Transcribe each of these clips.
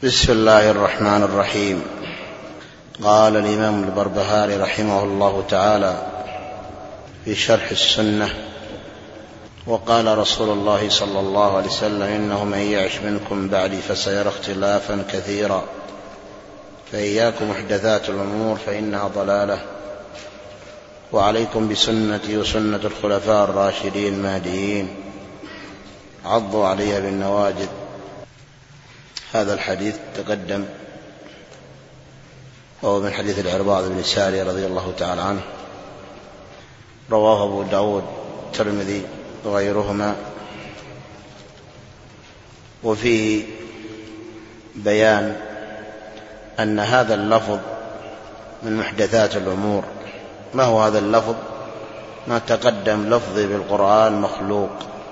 بسم الله الرحمن الرحيم. قال الإمام البربهاري رحمه الله تعالى في شرح السنة: وقال رسول الله صلى الله عليه وسلم: إنه من يعش منكم بعدي فسيرى اختلافا كثيرا فإياكم محدثات الأمور فإنها ضلالة، وعليكم بسنتي وسنة الخلفاء الراشدين المهديين عضوا عليها بالنواجذ. هذا الحديث تقدم، وهو من حديث العرباض بن سارية رضي الله تعالى عنه، رواه أبو داود الترمذي وغيرهما، وفيه بيان أن هذا اللفظ من محدثات الأمور. ما هو هذا اللفظ؟ ما تقدم لفظي بالقرآن مخلوق.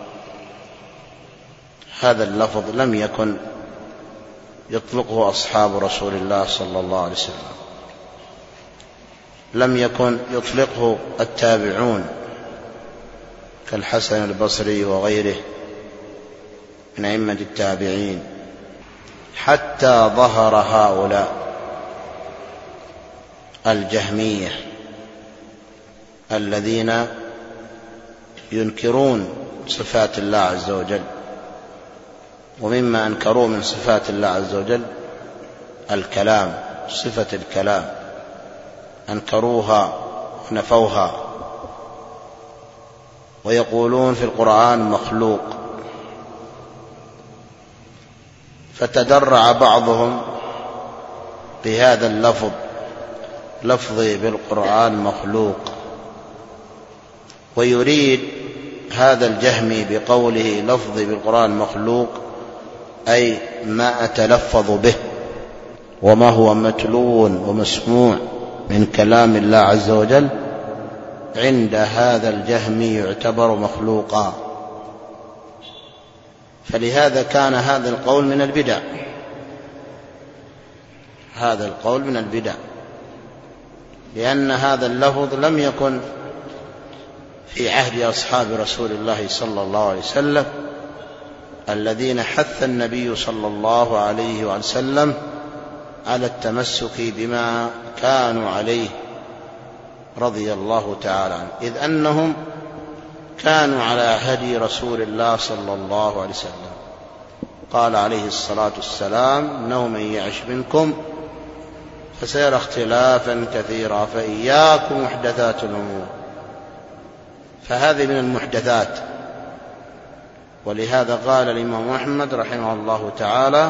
هذا اللفظ لم يكن يطلقه أصحاب رسول الله صلى الله عليه وسلم، لم يكن يطلقه التابعون كالحسن البصري وغيره من أئمة التابعين، حتى ظهر هؤلاء الجهمية الذين ينكرون صفات الله عز وجل. ومما أنكروا من صفات الله عز وجل الكلام، صفة الكلام أنكروها ونفوها، ويقولون في القرآن مخلوق. فتدرع بعضهم بهذا اللفظ، لفظي بالقرآن مخلوق، ويريد هذا الجهمي بقوله لفظي بالقرآن مخلوق أي ما أتلفظ به، وما هو متلو ومسموع من كلام الله عز وجل عند هذا الجهمي يعتبر مخلوقا. فلهذا كان هذا القول من البدع، هذا القول من البدع، لأن هذا اللفظ لم يكن في عهد أصحاب رسول الله صلى الله عليه وسلم الذين حث النبي صلى الله عليه وسلم على التمسك بما كانوا عليه رضي الله تعالى عنه، إذ أنهم كانوا على هدي رسول الله صلى الله عليه وسلم. قال عليه الصلاة والسلام: إنه من يعش منكم فسيرى اختلافا كثيرا فإياكم محدثات الأمور. فهذه من المحدثات. ولهذا قال الإمام أحمد رحمه الله تعالى: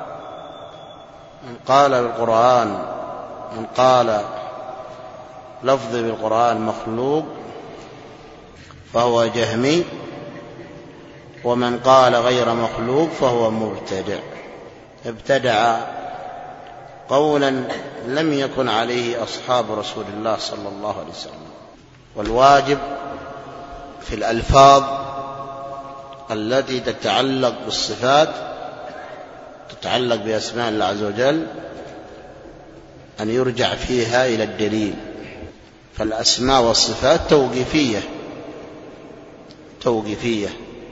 من قال بالقرآن، من قال لفظ بالقرآن مخلوق فهو جهمي، ومن قال غير مخلوق فهو مبتدع. ابتدع قولا لم يكن عليه أصحاب رسول الله صلى الله عليه وسلم. والواجب في الألفاظ التي تتعلق بالصفات، تتعلق بأسماء الله عز وجل، أن يرجع فيها إلى الدليل. فالأسماء والصفات توقيفية،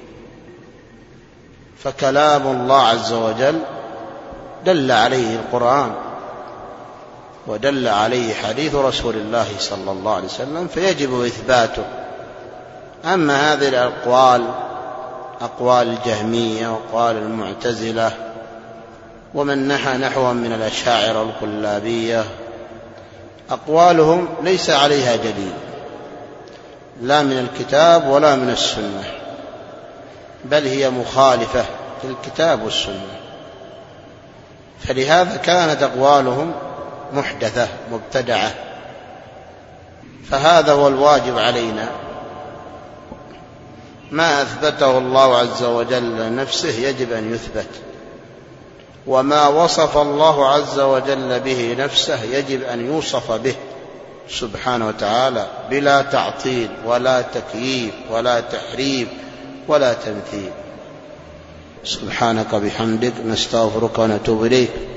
فكلام الله عز وجل دل عليه القرآن ودل عليه حديث رسول الله صلى الله عليه وسلم، فيجب إثباته. أما هذه الأقوال، أقوال الجهمية وأقوال المعتزلة ومن نحى نحوهم من الأشاعرة والكلابية، أقوالهم ليس عليها دليل، لا من الكتاب ولا من السنة، بل هي مخالفة للكتاب والسنة. فلهذا كانت أقوالهم محدثة مبتدعة. فهذا هو الواجب علينا، ما أثبته الله عز وجل لنفسه يجب أن يثبت، وما وصف الله عز وجل به نفسه يجب أن يوصف به سبحانه وتعالى، بلا تعطيل ولا تكييف ولا تحريف ولا تمثيل. سبحانك بحمدك، نستغفرك ونتوب إليك.